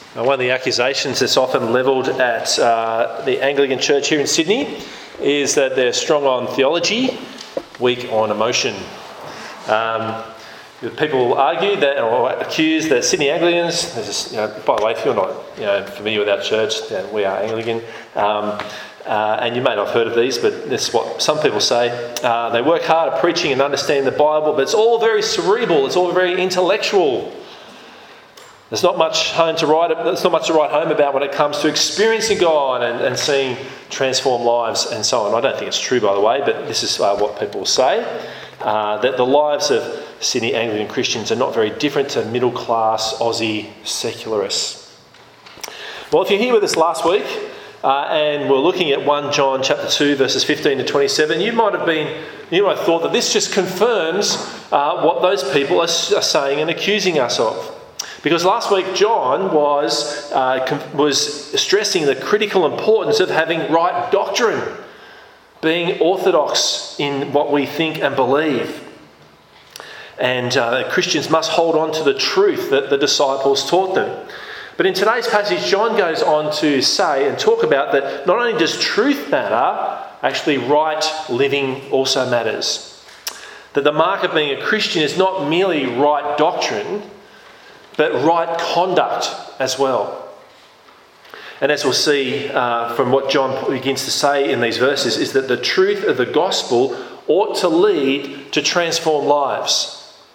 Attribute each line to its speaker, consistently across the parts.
Speaker 1: One of the accusations that's often levelled at the Anglican Church here in Sydney is that they're strong on theology, weak on emotion. People argue that, or accuse that Sydney Anglicans, by the way, if you're not familiar with our church, we are Anglican, and you may not have heard of these, but this is what some people say. They work hard at preaching and understanding the Bible, but it's all very cerebral, it's all very intellectual. There's not much to write home about when it comes to experiencing God and seeing transformed lives and so on. I don't think it's true, by the way, but this is what people say, that the lives of Sydney Anglican Christians are not very different to middle-class Aussie secularists. Well, if you're here with us last week and we're looking at 1 John chapter 2, verses 15 to 27, you might have thought that this just confirms what those people are saying and accusing us of. Because last week John was stressing the critical importance of having right doctrine, being orthodox in what we think and believe. And Christians must hold on to the truth that the disciples taught them. But in today's passage, John goes on to say and talk about that not only does truth matter, actually right living also matters. That the mark of being a Christian is not merely right doctrine, but right conduct as well. And as we'll see from what John begins to say in these verses, is that the truth of the gospel ought to lead to transformed lives.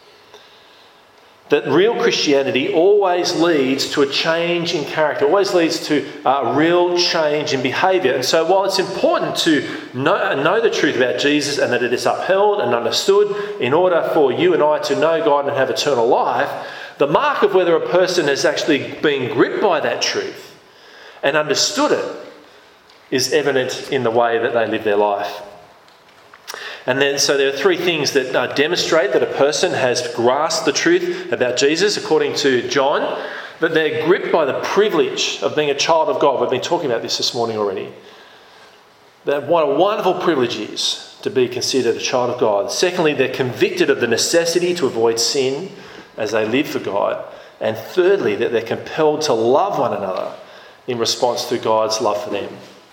Speaker 1: That real Christianity always leads to a change in character, always leads to a real change in behaviour. And so while it's important to know the truth about Jesus and that it is upheld and understood in order for you and I to know God and have eternal life, the mark of whether a person has actually been gripped by that truth and understood it is evident in the way that they live their life. And then, so there are three things that demonstrate that a person has grasped the truth about Jesus, according to John, that they're gripped by the privilege of being a child of God. We've been talking about this morning already. That what a wonderful privilege is to be considered a child of God. Secondly, they're convicted of the necessity to avoid sin as they live for God. And thirdly, that they're compelled to love one another in response to God's love for them.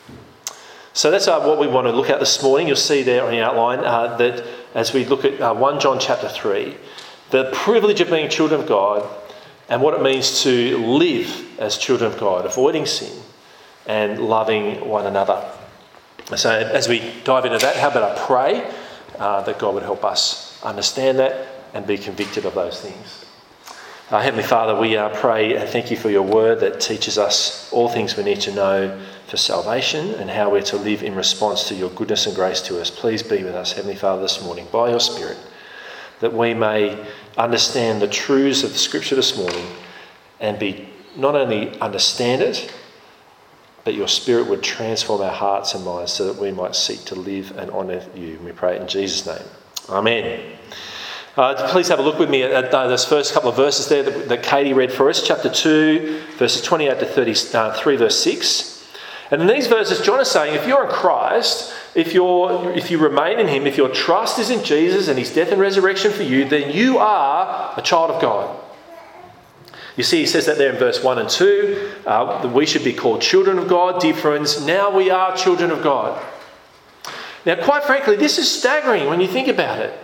Speaker 1: So that's what we want to look at this morning. You'll see there on the outline that as we look at 1 John chapter 3, the privilege of being children of God and what it means to live as children of God, avoiding sin and loving one another. So as we dive into that, how about I pray that God would help us understand that and be convicted of those things. Heavenly Father, we pray and thank you for your word that teaches us all things we need to know for salvation and how we're to live in response to your goodness and grace to us. Please be with us, Heavenly Father, this morning by your Spirit, that we may understand the truths of the Scripture this morning and be not only understand it, but your Spirit would transform our hearts and minds so that we might seek to live and honour you. And we pray it in Jesus' name. Amen. Please have a look with me at those first couple of verses there that Katie read for us, chapter 2, verses 28 to 33, verse 6. And in these verses, John is saying, if you're in Christ, if you remain in him, if your trust is in Jesus and his death and resurrection for you, then you are a child of God. You see, he says that there in verse 1 and 2, that we should be called children of God. Dear friends, now we are children of God. Now, quite frankly, this is staggering when you think about it.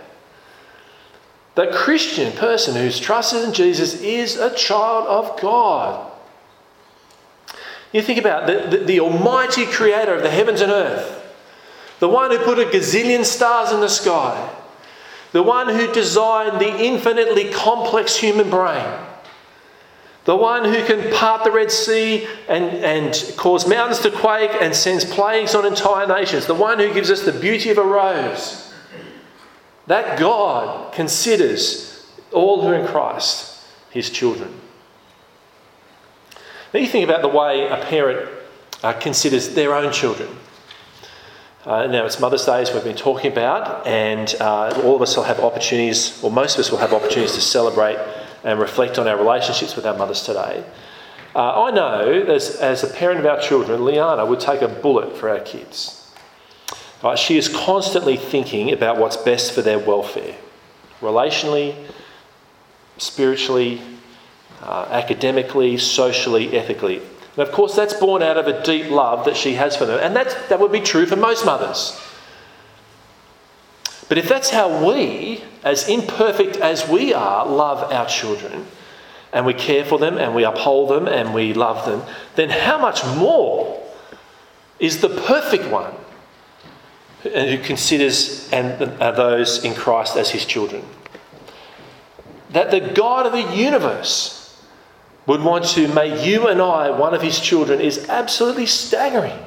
Speaker 1: The Christian person who's trusted in Jesus is a child of God. You think about the almighty creator of the heavens and earth, the one who put a gazillion stars in the sky, the one who designed the infinitely complex human brain, the one who can part the Red Sea and cause mountains to quake and sends plagues on entire nations, the one who gives us the beauty of a rose. That God considers all who are in Christ his children. Now you think about the way a parent considers their own children. Now it's Mother's Day, as we've been talking about, and all of us will have opportunities, or most of us will have opportunities to celebrate and reflect on our relationships with our mothers today. I know, as a parent of our children, Liana would take a bullet for our kids. She is constantly thinking about what's best for their welfare, relationally, spiritually, academically, socially, ethically. And of course, that's born out of a deep love that she has for them. And that would be true for most mothers. But if that's how we, as imperfect as we are, love our children, and we care for them, and we uphold them, and we love them, then how much more is the perfect one who considers those in Christ as his children? That the God of the universe would want to make you and I one of his children is absolutely staggering.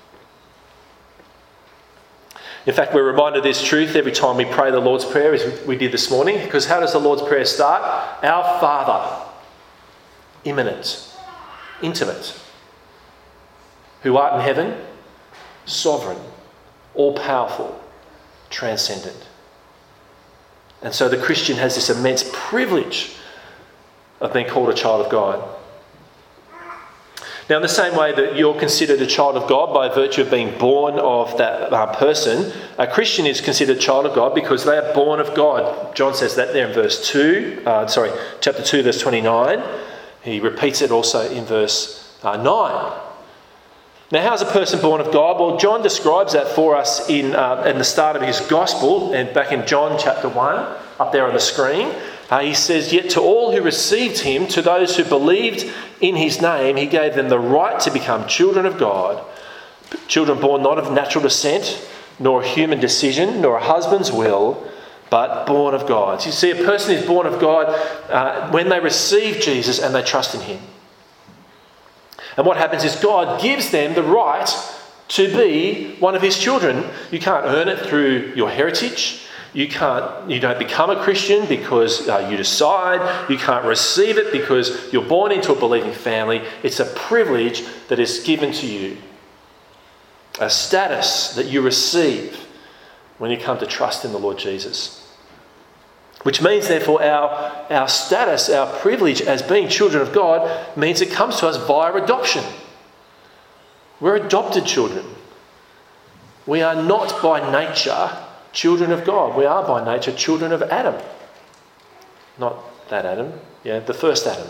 Speaker 1: In fact, we're reminded of this truth every time we pray the Lord's Prayer, as we did this morning, because how does the Lord's Prayer start? Our Father, immanent, intimate, who art in heaven, sovereign, all-powerful, transcendent. And so the Christian has this immense privilege of being called a child of God. Now, in the same way that you're considered a child of God by virtue of being born of that person, a Christian is considered a child of God because they are born of God. John says that there in chapter 2, verse 29. He repeats it also in verse 9. Now, how is a person born of God? Well, John describes that for us in the start of his gospel, and back in John chapter 1, up there on the screen. He says, "Yet to all who received him, to those who believed in his name, he gave them the right to become children of God, children born not of natural descent, nor human decision, nor a husband's will, but born of God." So you see, a person is born of God when they receive Jesus and they trust in him. And what happens is God gives them the right to be one of his children. You can't earn it through your heritage. You don't become a Christian because you decide. You can't receive it because you're born into a believing family. It's a privilege that is given to you. A status that you receive when you come to trust in the Lord Jesus. Which means, therefore, our status, our privilege as being children of God means it comes to us via adoption. We're adopted children. We are not by nature children of God. We are by nature children of Adam. Not that Adam, the first Adam.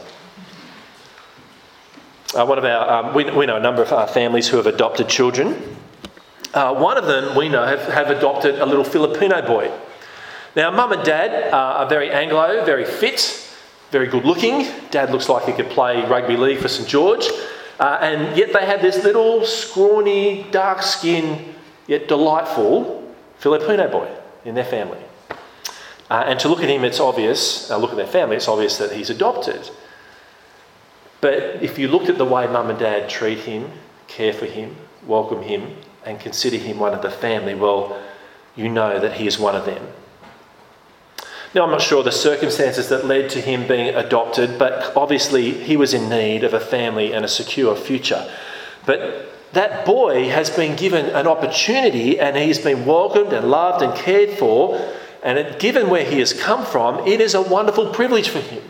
Speaker 1: We know a number of our families who have adopted children. One of them we know have adopted a little Filipino boy. Now, Mum and Dad are very Anglo, very fit, very good looking. Dad looks like he could play rugby league for St George. And yet they have this little scrawny, dark-skinned, yet delightful Filipino boy in their family. And to look at him, it's obvious, look at their family, it's obvious that he's adopted. But if you looked at the way Mum and Dad treat him, care for him, welcome him, and consider him one of the family, well, you know that he is one of them. Now, I'm not sure the circumstances that led to him being adopted, but obviously he was in need of a family and a secure future. But that boy has been given an opportunity, and he's been welcomed and loved and cared for, and given where he has come from, it is a wonderful privilege for him.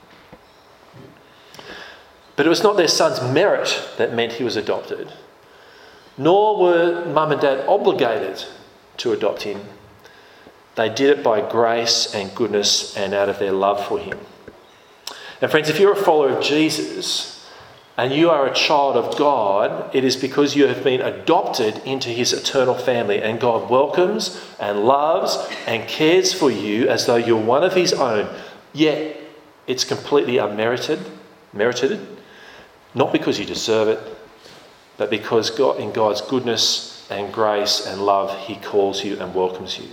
Speaker 1: But it was not their son's merit that meant he was adopted, nor were Mum and Dad obligated to adopt him. They did it by grace and goodness and out of their love for him. And friends, if you're a follower of Jesus and you are a child of God, it is because you have been adopted into his eternal family, and God welcomes and loves and cares for you as though you're one of his own. Yet it's completely unmerited, not because you deserve it, but because God, in God's goodness and grace and love, he calls you and welcomes you.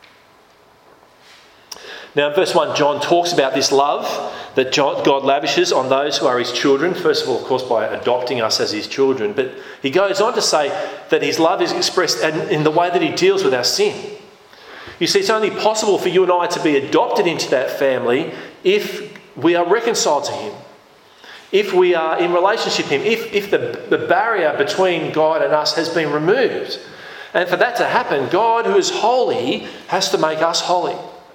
Speaker 1: Now, in verse 1, John talks about this love that God lavishes on those who are his children. First of all, of course, by adopting us as his children. But he goes on to say that his love is expressed in the way that he deals with our sin. You see, it's only possible for you and I to be adopted into that family if we are reconciled to him, if we are in relationship with him, if the barrier between God and us has been removed. And for that to happen, God, who is holy, has to make us holy.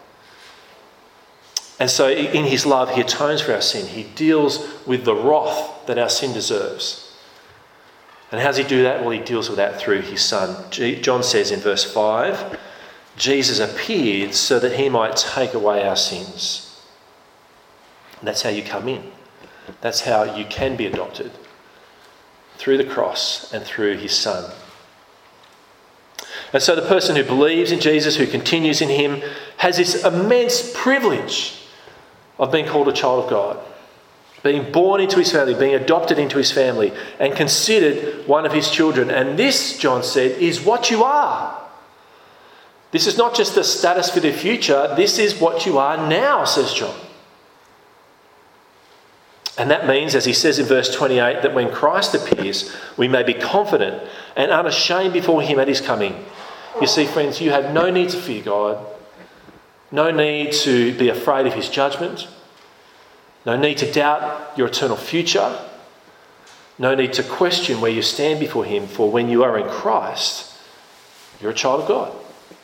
Speaker 1: And so in his love, he atones for our sin. He deals with the wrath that our sin deserves. And how does he do that? Well, he deals with that through his Son. John says in verse 5, Jesus appeared so that he might take away our sins. And that's how you come in. That's how you can be adopted, through the cross and through his Son. And so the person who believes in Jesus, who continues in him, has this immense privilege of being called a child of God, being born into his family, being adopted into his family, and considered one of his children. And this, John said, is what you are. This is not just a status for the future, this is what you are now, says John. And that means, as he says in verse 28, that when Christ appears, we may be confident and unashamed before him at his coming. You see, friends, you have no need to fear God, no need to be afraid of his judgment, no need to doubt your eternal future, no need to question where you stand before him, for when you are in Christ, you're a child of God.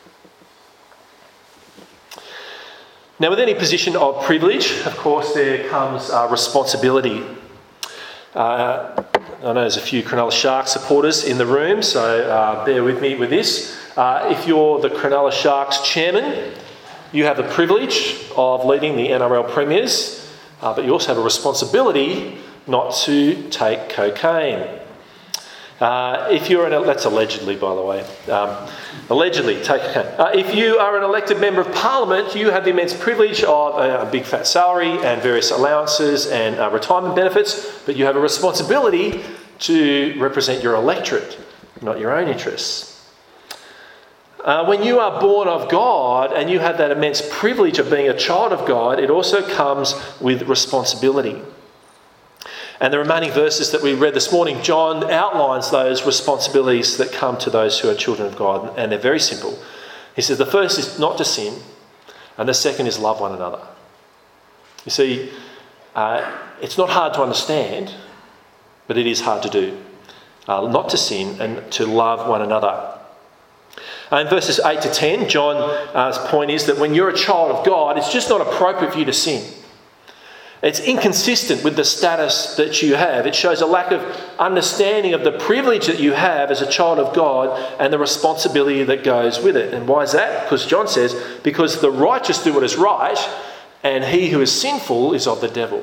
Speaker 1: Now, with any position of privilege, of course, there comes responsibility. I know there's a few Cronulla Sharks supporters in the room, so bear with me with this. If you're the Cronulla Sharks chairman, you have the privilege of leading the NRL Premiers, but you also have a responsibility not to take cocaine. If you're that's allegedly, by the way. Allegedly, take cocaine. If you are an elected member of Parliament, you have the immense privilege of a big fat salary and various allowances and retirement benefits, but you have a responsibility to represent your electorate, not your own interests. When you are born of God and you have that immense privilege of being a child of God, it also comes with responsibility. And the remaining verses that we read this morning, John outlines those responsibilities that come to those who are children of God, and they're very simple. He says the first is not to sin, and the second is love one another. You see, it's not hard to understand, but it is hard to do. Not to sin and to love one another. In verses 8 to 10, John's point is that when you're a child of God, it's just not appropriate for you to sin. It's inconsistent with the status that you have. It shows a lack of understanding of the privilege that you have as a child of God and the responsibility that goes with it. And why is that? Because John says, because the righteous do what is right, and he who is sinful is of the devil.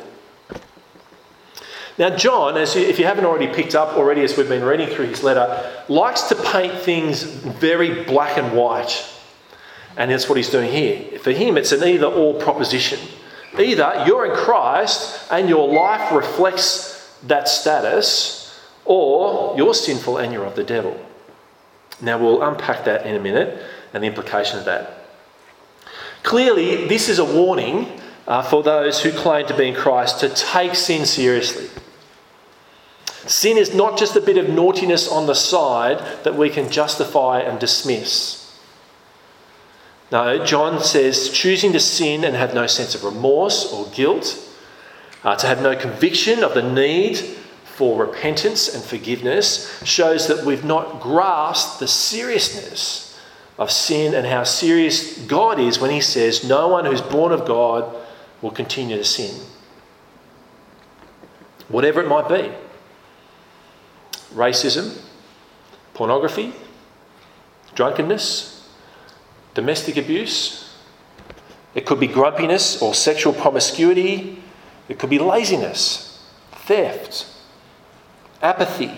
Speaker 1: Now, John, if you haven't already picked up already as we've been reading through his letter, likes to paint things very black and white. And that's what he's doing here. For him, it's an either-or proposition. Either you're in Christ and your life reflects that status, or you're sinful and you're of the devil. Now, we'll unpack that in a minute and the implication of that. Clearly, this is a warning for those who claim to be in Christ to take sin seriously. Sin is not just a bit of naughtiness on the side that we can justify and dismiss. No, John says choosing to sin and have no sense of remorse or guilt, to have no conviction of the need for repentance and forgiveness, shows that we've not grasped the seriousness of sin and how serious God is when he says no one who's born of God will continue to sin. Whatever it might be. Racism, pornography, drunkenness, domestic abuse. It could be grumpiness or sexual promiscuity. It could be laziness, theft, apathy,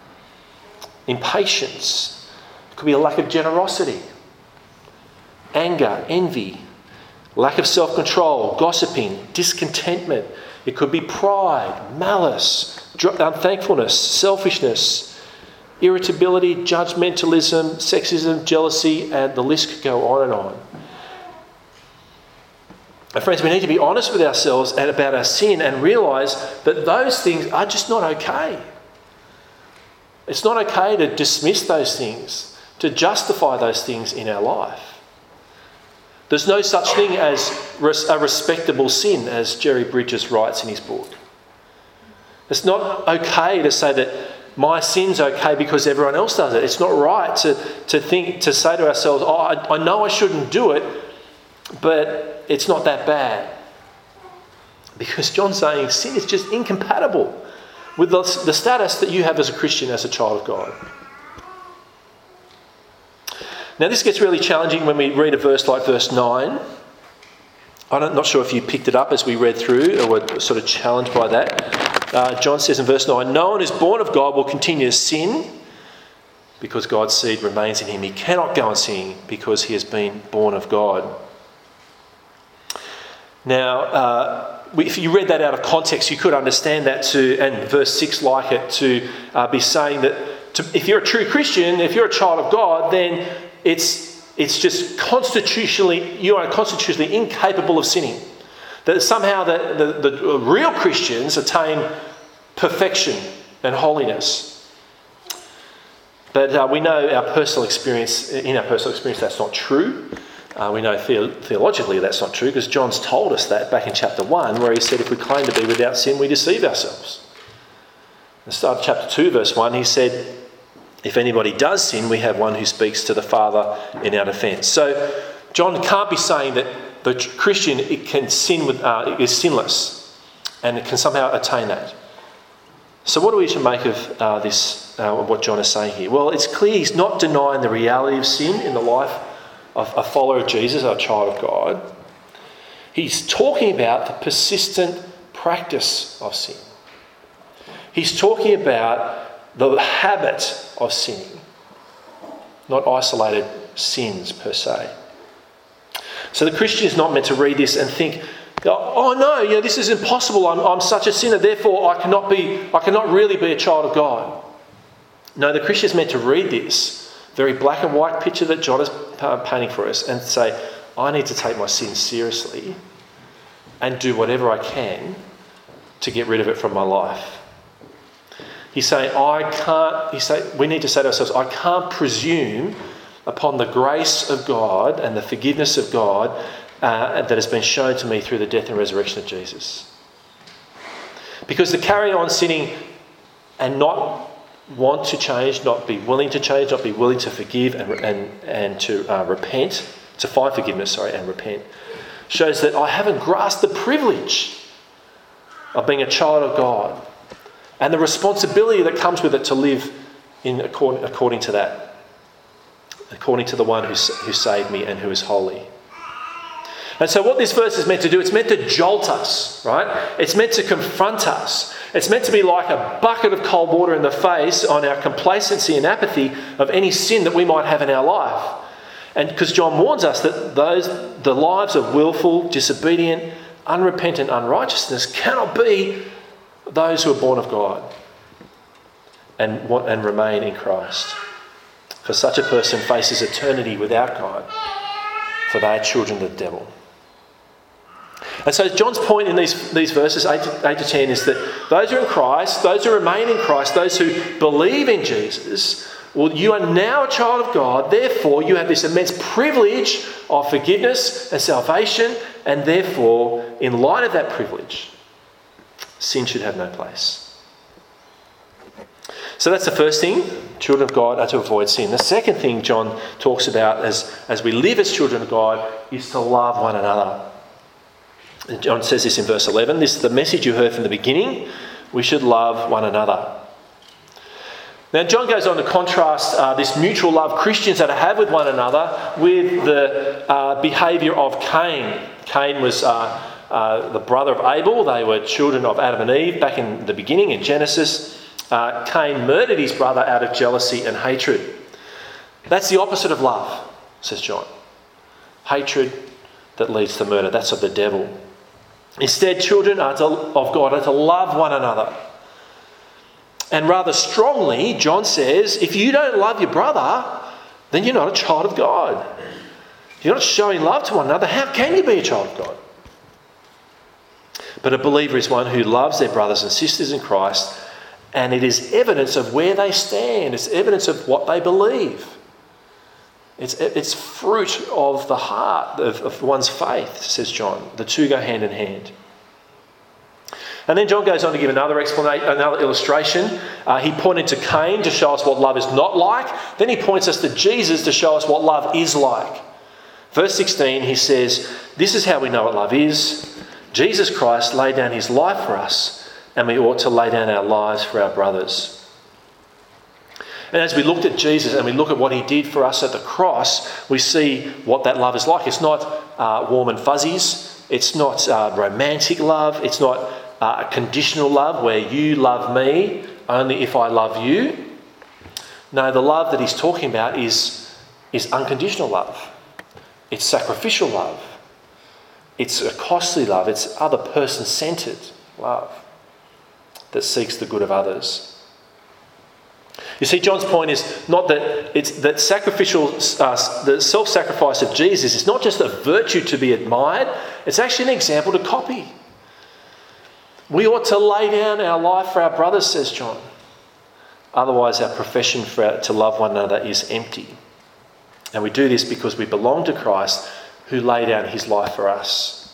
Speaker 1: impatience. It could be a lack of generosity, anger, envy, lack of self-control, gossiping, discontentment. It could be pride, malice, unthankfulness, selfishness, irritability, judgmentalism, sexism, jealousy, and the list could go on and on. And friends, we need to be honest with ourselves and about our sin and realise that those things are just not okay. It's not okay to dismiss those things, to justify those things in our life. There's no such thing as a respectable sin, as Jerry Bridges writes in his book. It's not okay to say that my sin's okay because everyone else does it. It's not right to say to ourselves, oh, I know I shouldn't do it, but it's not that bad. Because John's saying sin is just incompatible with the status that you have as a Christian, as a child of God. Now, this gets really challenging when we read a verse like verse 9. I'm not sure if you picked it up as we read through or were sort of challenged by that. John says in verse 9, no one who's born of God will continue to sin because God's seed remains in him. He cannot go on sinning because he has been born of God. Now, if you read that out of context, you could understand that and verse 6 like it, to be saying that if you're a true Christian, if you're a child of God, then it's just you are constitutionally incapable of sinning. That somehow the real Christians attain perfection and holiness. But we know in our personal experience that's not true. We know theologically that's not true, because John's told us that back in chapter 1, where he said if we claim to be without sin, we deceive ourselves. At the start of chapter 2, verse 1, he said, if anybody does sin, we have one who speaks to the Father in our defence. So John can't be saying that the Christian is sinless and can somehow attain that. So what do we should make of what John is saying here? Well, it's clear he's not denying the reality of sin in the life of a follower of Jesus, a child of God. He's talking about the persistent practice of sin. He's talking about the habit of sinning, not isolated sins per se. So the Christian is not meant to read this and think, oh no, this is impossible. I'm such a sinner, therefore I cannot really be a child of God. No, the Christian is meant to read this very black and white picture that John is painting for us and say, I need to take my sin seriously and do whatever I can to get rid of it from my life. He's saying, we need to say to ourselves, I can't presume upon the grace of God and the forgiveness of God that has been shown to me through the death and resurrection of Jesus. Because to carry on sinning and not want to change, not be willing to change, not be willing to forgive and to repent, to find forgiveness, and repent, shows that I haven't grasped the privilege of being a child of God and the responsibility that comes with it to live according to that, according to the one who saved me and who is holy. And so what this verse is meant to do, it's meant to jolt us, right? It's meant to confront us. It's meant to be like a bucket of cold water in the face on our complacency and apathy of any sin that we might have in our life. And because John warns us that the lives of willful, disobedient, unrepentant unrighteousness cannot be those who are born of God and remain in Christ. For such a person faces eternity without God, for they are children of the devil. And so John's point in these verses 8 to 10 is that those who are in Christ, those who remain in Christ, those who believe in Jesus, well, you are now a child of God, therefore you have this immense privilege of forgiveness and salvation, and therefore, in light of that privilege, sin should have no place. So that's the first thing, children of God are to avoid sin. The second thing John talks about as we live as children of God is to love one another. And John says this in verse 11, this is the message you heard from the beginning, we should love one another. Now John goes on to contrast this mutual love Christians are to have with one another with the behaviour of Cain. Cain was the brother of Abel. They were children of Adam and Eve back in the beginning in Genesis. Cain murdered his brother out of jealousy and hatred. That's the opposite of love, says John. Hatred that leads to murder. That's of the devil. Instead, children of God are to love one another. And rather strongly, John says, if you don't love your brother, then you're not a child of God. If you're not showing love to one another, how can you be a child of God? But a believer is one who loves their brothers and sisters in Christ, and it is evidence of where they stand. It's evidence of what they believe. It's fruit of the heart of one's faith, says John. The two go hand in hand. And then John goes on to give another explanation, another illustration. He pointed to Cain to show us what love is not like. Then he points us to Jesus to show us what love is like. Verse 16, he says, this is how we know what love is. Jesus Christ laid down his life for us, and we ought to lay down our lives for our brothers. And as we looked at Jesus and we look at what he did for us at the cross, we see what that love is like. It's not warm and fuzzies. It's not romantic love. It's not a conditional love where you love me only if I love you. No, the love that he's talking about is unconditional love. It's sacrificial love. It's a costly love. It's other person-centred love that seeks the good of others. You see, John's point is not that it's that sacrificial, the self-sacrifice of Jesus is not just a virtue to be admired, it's actually an example to copy. We ought to lay down our life for our brothers, says John. Otherwise, our profession to love one another is empty. And we do this because we belong to Christ, who laid down his life for us.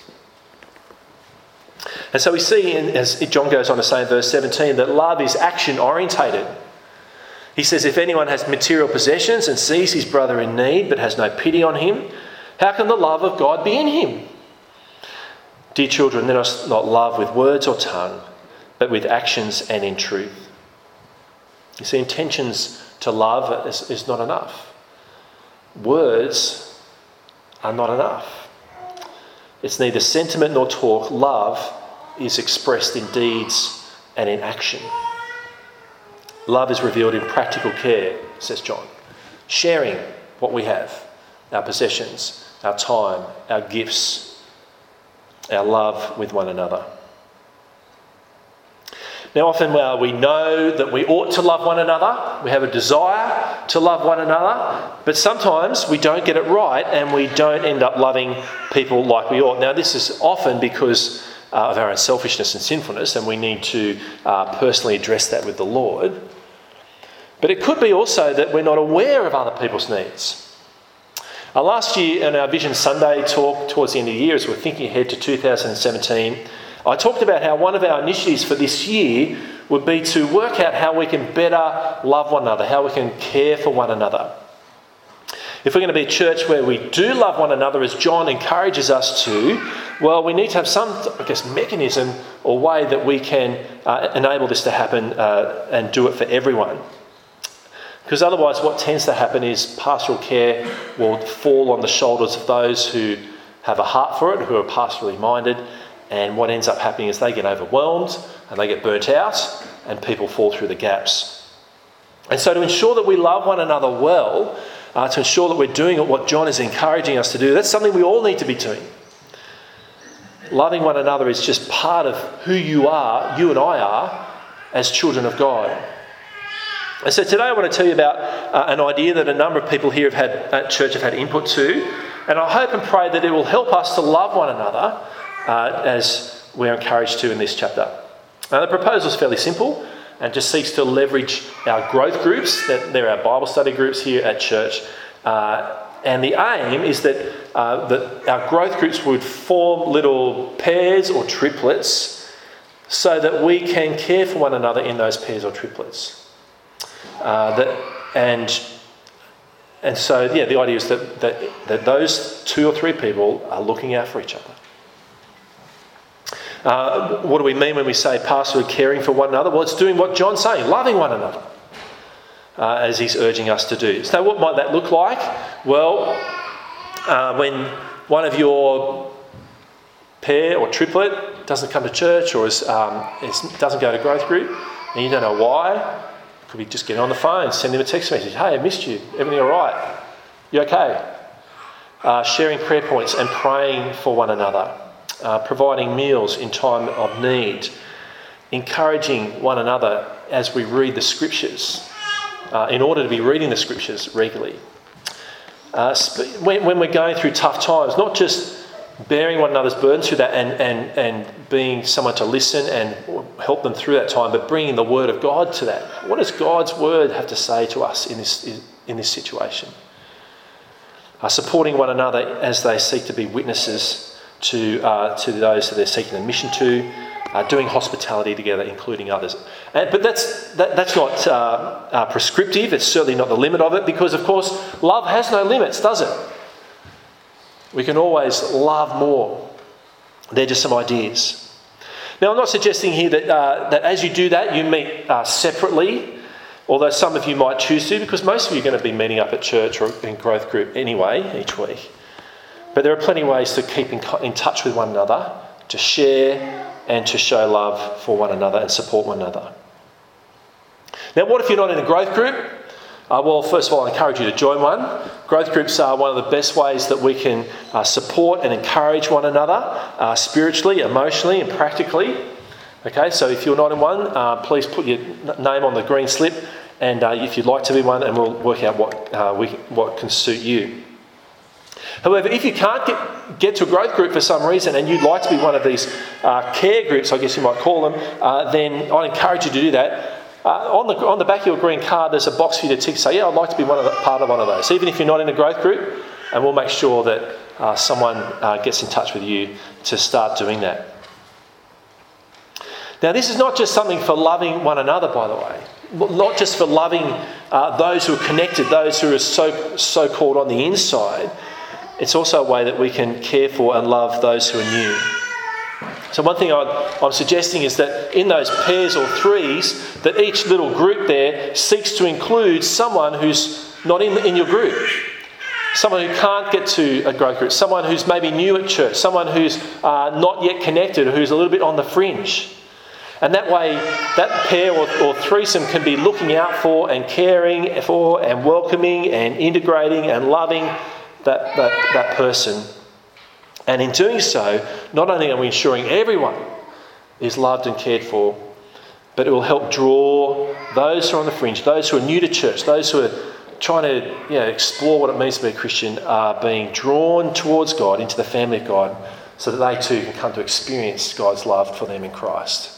Speaker 1: And so we see, as John goes on to say in verse 17, that love is action-orientated. He says, if anyone has material possessions and sees his brother in need but has no pity on him, how can the love of God be in him? Dear children, let us not love with words or tongue, but with actions and in truth. You see, intentions to love is not enough. Words are not enough. It's neither sentiment nor talk. Love is expressed in deeds and in action. Love is revealed in practical care, says John. Sharing what we have, our possessions, our time, our gifts, our love with one another. Now, often we know that we ought to love one another. We have a desire to love one another. But sometimes we don't get it right and we don't end up loving people like we ought. Now, this is often because of our own selfishness and sinfulness, and we need to personally address that with the Lord. But it could be also that we're not aware of other people's needs. Last year in our Vision Sunday talk towards the end of the year, as we're thinking ahead to 2017, I talked about how one of our initiatives for this year would be to work out how we can better love one another, how we can care for one another. If we're going to be a church where we do love one another as John encourages us to, well, we need to have some, mechanism or way that we can enable this to happen and do it for everyone. Because otherwise what tends to happen is pastoral care will fall on the shoulders of those who have a heart for it, who are pastorally minded, and what ends up happening is they get overwhelmed and they get burnt out and people fall through the gaps. And so to ensure that we love one another well, to ensure that we're doing what John is encouraging us to do, that's something we all need to be doing. Loving one another is just part of who you are, you and I are, as children of God. And so today I want to tell you about an idea that a number of people here at church have had input to, and I hope and pray that it will help us to love one another as we're encouraged to in this chapter. Now, the proposal is fairly simple and just seeks to leverage our growth groups, that they're our Bible study groups here at church, and the aim is that our growth groups would form little pairs or triplets so that we can care for one another in those pairs or triplets. And so the idea is that those two or three people are looking out for each other. What do we mean when we say pastorally caring for one another? Well, it's doing what John's saying, loving one another, as he's urging us to do. So what might that look like? Well, when one of your pair or triplet doesn't come to church or doesn't go to growth group, and you don't know why, could be just getting on the phone, send them a text message. Hey, I missed you. Everything all right? You okay? Sharing prayer points and praying for one another. Providing meals in time of need. Encouraging one another as we read the scriptures. In order to be reading the scriptures regularly. When we're going through tough times, not just bearing one another's burdens through that and being someone to listen and help them through that time, but bringing the word of God to that. What does God's word have to say to us in this situation? Supporting one another as they seek to be witnesses to those that they're seeking a mission to, doing hospitality together, including others. But that's not prescriptive. It's certainly not the limit of it, because of course love has no limits, does it? We can always love more. They're just some ideas. Now, I'm not suggesting here that as you do that, you meet separately, although some of you might choose to, because most of you are going to be meeting up at church or in growth group anyway each week. But there are plenty of ways to keep in touch with one another, to share and to show love for one another and support one another. Now, what if you're not in a growth group? Well, first of all, I encourage you to join one. Growth groups are one of the best ways that we can support and encourage one another spiritually, emotionally and practically. Okay, so if you're not in one, please put your name on the green slip, and if you'd like to be one, and we'll work out what can suit you. However, if you can't get to a growth group for some reason and you'd like to be one of these care groups, I guess you might call them, then I'd encourage you to do that. On the back of your green card, there's a box for you to tick. Say, yeah, I'd like to be part of one of those. Even if you're not in a growth group, and we'll make sure that someone gets in touch with you to start doing that. Now, this is not just something for loving one another, by the way. Not just for loving those who are connected, those who are so-called on the inside. It's also a way that we can care for and love those who are new. So one thing I'm suggesting is that in those pairs or threes, that each little group there seeks to include someone who's not in your group. Someone who can't get to a growth group. Someone who's maybe new at church. Someone who's not yet connected, or who's a little bit on the fringe. And that way, that pair or threesome can be looking out for and caring for and welcoming and integrating and loving that person. And in doing so, not only are we ensuring everyone is loved and cared for, but it will help draw those who are on the fringe, those who are new to church, those who are trying to explore what it means to be a Christian, are being drawn towards God, into the family of God, so that they too can come to experience God's love for them in Christ.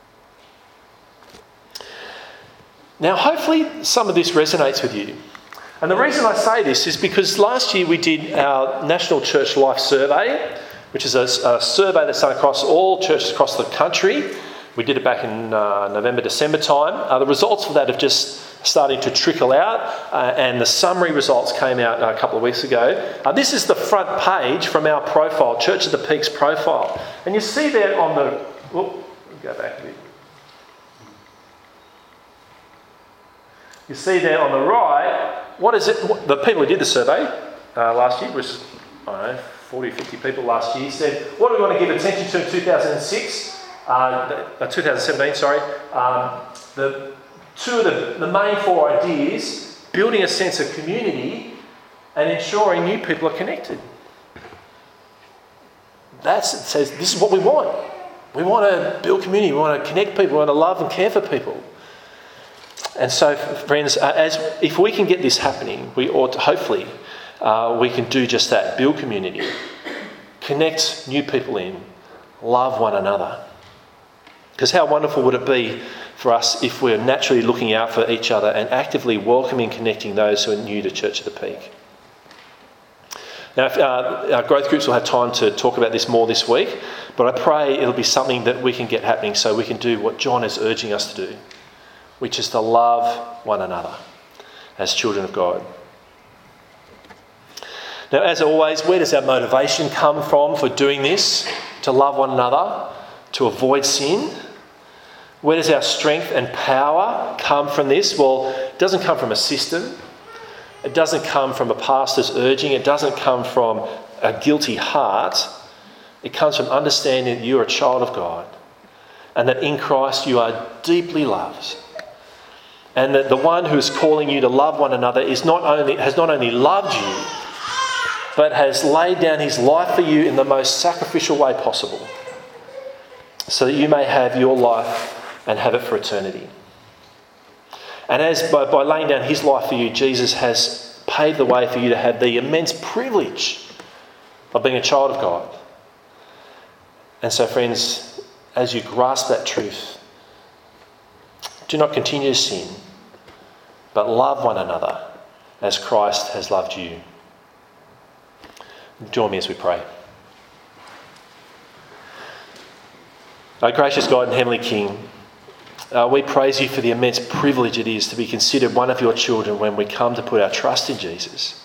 Speaker 1: Now, hopefully some of this resonates with you. And the reason I say this is because last year we did our National Church Life Survey, which is a survey that's done across all churches across the country. We did it back in November, December time. The results of that have just starting to trickle out, and the summary results came out a couple of weeks ago. This is the front page from our profile, Church at the Peaks profile. And you see there on the... go back a bit. You see there on the right, what is it? The people who did the survey last year was, 40, 50 people last year, said, what do we want to give attention to in 2017, sorry. The two of the main four ideas, building a sense of community and ensuring new people are connected. It says this is what we want. We want to build community, we want to connect people, we want to love and care for people. And so, friends, if we can get this happening, we ought to, hopefully, we can do just that. Build community, connect new people in, love one another. Because how wonderful would it be for us if we're naturally looking out for each other and actively welcoming and connecting those who are new to Church at the Peak. Now, our growth groups will have time to talk about this more this week, but I pray it'll be something that we can get happening so we can do what John is urging us to do, which is to love one another as children of God. Now, as always, where does our motivation come from for doing this? To love one another, to avoid sin? Where does our strength and power come from this? Well, it doesn't come from a system. It doesn't come from a pastor's urging. It doesn't come from a guilty heart. It comes from understanding that you are a child of God and that in Christ you are deeply loved. And that the one who is calling you to love one another has not only loved you, but has laid down his life for you in the most sacrificial way possible, so that you may have your life and have it for eternity. And as by laying down his life for you, Jesus has paved the way for you to have the immense privilege of being a child of God. And so, friends, as you grasp that truth, do not continue to sin, but love one another as Christ has loved you. Join me as we pray. Our gracious God and Heavenly King, we praise you for the immense privilege it is to be considered one of your children when we come to put our trust in Jesus.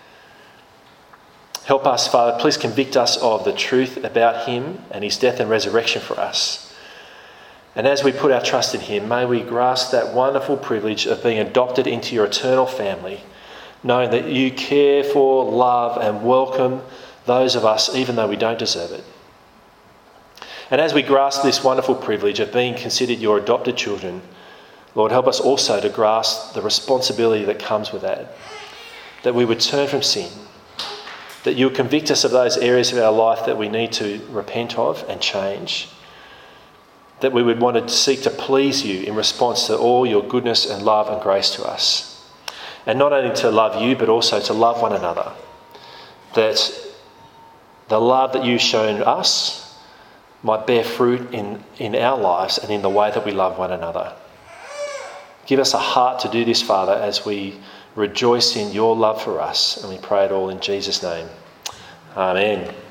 Speaker 1: Help us, Father, please convict us of the truth about him and his death and resurrection for us. And as we put our trust in him, may we grasp that wonderful privilege of being adopted into your eternal family, knowing that you care for, love and welcome those of us even though we don't deserve it. And as we grasp this wonderful privilege of being considered your adopted children, Lord, help us also to grasp the responsibility that comes with that we would turn from sin, that you would convict us of those areas of our life that we need to repent of and change, that we would want to seek to please you in response to all your goodness and love and grace to us. And not only to love you, but also to love one another. That the love that you've shown us might bear fruit in our lives and in the way that we love one another. Give us a heart to do this, Father, as we rejoice in your love for us. And we pray it all in Jesus' name. Amen.